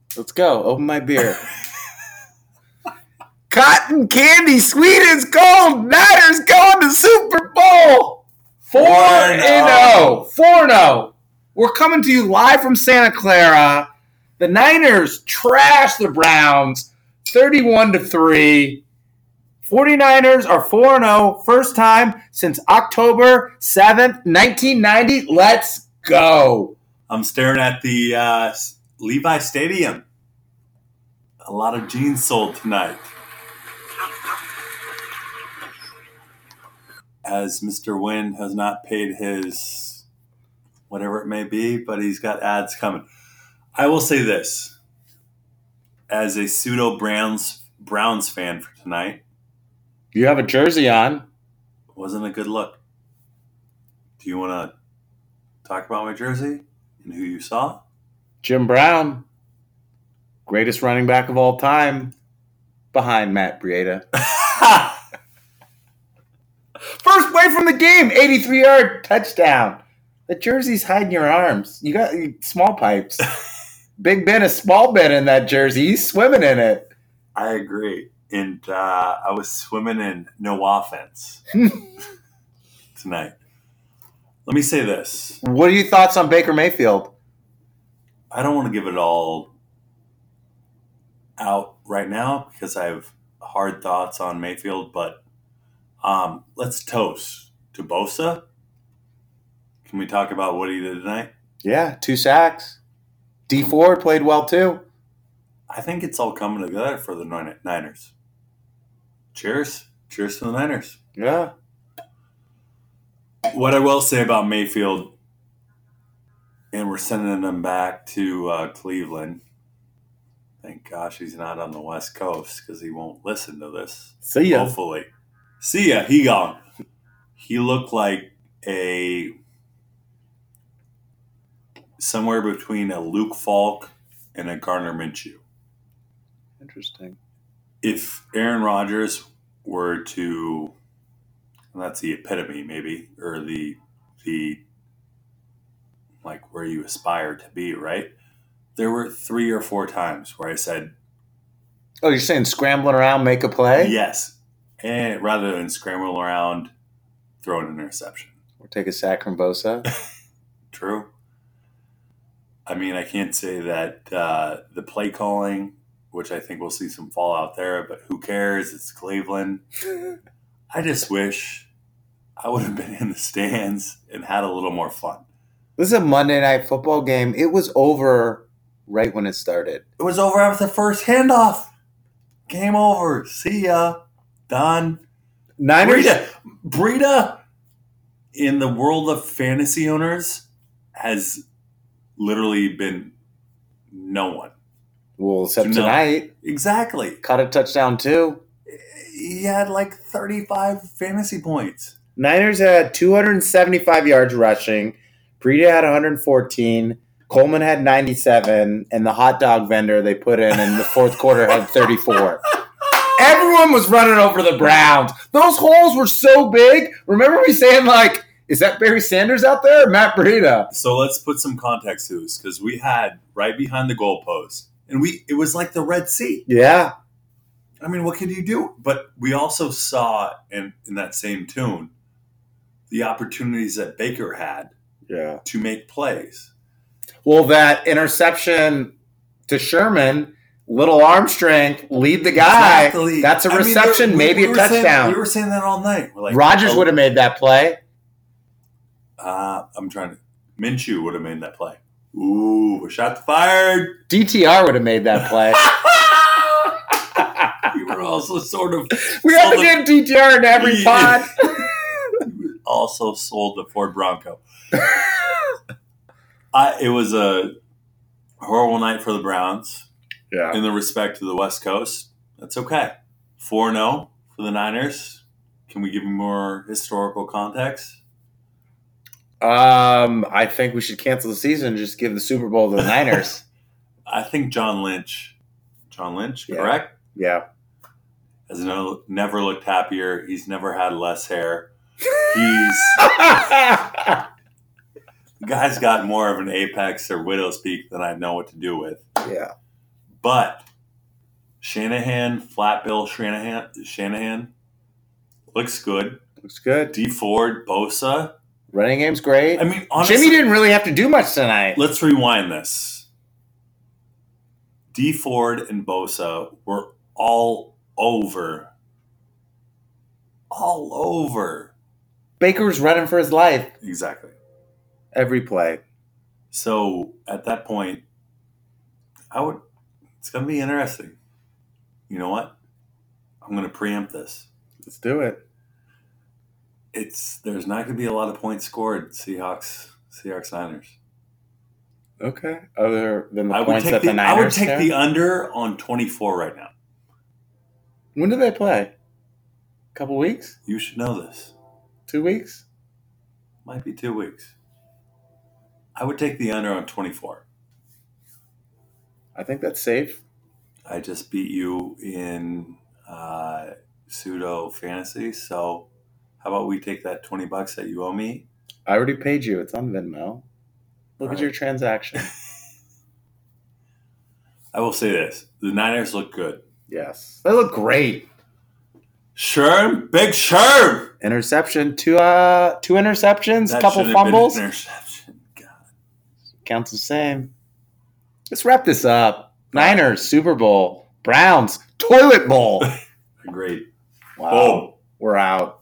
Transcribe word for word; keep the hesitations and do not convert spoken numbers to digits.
Let's go. Open my beer. Cotton candy, sweet as gold. Niners going to Super Bowl. four and oh. four and oh. We're coming to you live from Santa Clara. The Niners trash the Browns thirty-one to three. 49ers are four and oh. First time since October seventh, nineteen ninety. Let's go. I'm staring at the uh, Levi Stadium. A lot of jeans sold tonight. As Mister Wynn has not paid his whatever it may be, but he's got ads coming. I will say this. As a pseudo Browns Browns fan for tonight. You have a jersey on. Wasn't a good look. Do you want to talk about my jersey and who you saw? Jim Brown. Greatest running back of all time. Behind Matt Breida. First play from the game, eighty-three-yard touchdown. The jersey's hiding your arms. You got small pipes. Big Ben, a small Ben in that jersey. He's swimming in it. I agree. And uh, I was swimming in no offense tonight. Let me say this. What are your thoughts on Baker Mayfield? I don't want to give it all out right now because I have hard thoughts on Mayfield, but Um, let's toast to Bosa. Can we talk about what he did tonight? Yeah, two sacks. D Ford played well too. I think it's all coming together for the Niners. Cheers. Cheers to the Niners. Yeah. What I will say about Mayfield, and we're sending him back to uh, Cleveland. Thank gosh he's not on the West Coast because he won't listen to this. See ya. Hopefully. See ya, he gone. He looked like a somewhere between a Luke Falk and a Gardner Minshew. Interesting. If Aaron Rodgers were to, and that's the epitome maybe, or the the like where you aspire to be, right? There were three or four times where I said, "Oh, you're saying scrambling around, make a play?" Yes. And rather than scramble around, throw an interception. Or take a sack from Bosa. True. I mean, I can't say that uh, the play calling, which I think we'll see some fallout there, but who cares? It's Cleveland. I just wish I would have been in the stands and had a little more fun. This is a Monday Night Football game. It was over right when it started. It was over after the first handoff. Game over. See ya. Done. Niners. Breida, Breida, in the world of fantasy owners, has literally been no one. Well, except no. tonight. Exactly. Caught a touchdown, too. He had like thirty-five fantasy points. Niners had two hundred seventy-five yards rushing. Breida had one hundred fourteen. Coleman had ninety-seven. And the hot dog vendor they put in in the fourth quarter had thirty-four. Everyone was running over the Browns. Those holes were so big. Remember me saying, like, is that Barry Sanders out there or Matt Breida? So let's put some context to this because we had right behind the goalpost, and we it was like the Red Sea. Yeah. I mean, what could you do? But we also saw in, in that same tune the opportunities that Baker had yeah. to make plays. Well, that interception to Sherman – little arm strength, lead the guy. Exactly. That's a reception, I mean, we, maybe we a touchdown. Saying, we were saying that all night. We're like, Rodgers oh, would have made that play. Uh, I'm trying to. Minshew would have made that play. Ooh, shots fired. D T R would have made that play. You were also sort of. We have to get D T R in every pod. Also sold the Ford Bronco. I, it was a horrible night for the Browns. Yeah. In the respect to the West Coast, that's okay. four and oh for the Niners. Can we give you more historical context? Um, I think we should cancel the season and just give the Super Bowl to the Niners. I think John Lynch, John Lynch, yeah. correct? Yeah. Has no, never looked happier. He's never had less hair. He's the guy's got more of an apex or widow's peak than I know what to do with. Yeah. But Shanahan, flat bill Shanahan, Shanahan looks good. Looks good. D Ford, Bosa. Running game's great. I mean, honestly, Jimmy didn't really have to do much tonight. Let's rewind this. D Ford and Bosa were all over. All over. Baker was running for his life. Exactly. Every play. So at that point, I would. It's going to be interesting. You know what? I'm going to preempt this. Let's do it. It's there's not going to be a lot of points scored. Seahawks, Seahawks, Niners. Okay. Other than the I would points take that the, the Niners I would take have? the under on twenty-four right now. When do they play? A couple weeks? You should know this. Two weeks? Might be two weeks. I would take the under on twenty-four. I think that's safe. I just beat you in uh, pseudo fantasy, so how about we take that twenty bucks that you owe me? I already paid you. It's on Venmo. Look All at right. your transaction. I will say this. The Niners look good. Yes. They look great. Sherm, big Sherm. Interception. Two uh two interceptions, That couple should have been an fumbles. interception. God. Counts the same. Let's wrap this up. Niners, Super Bowl. Browns, Toilet Bowl. Great. Wow. Boom. We're out.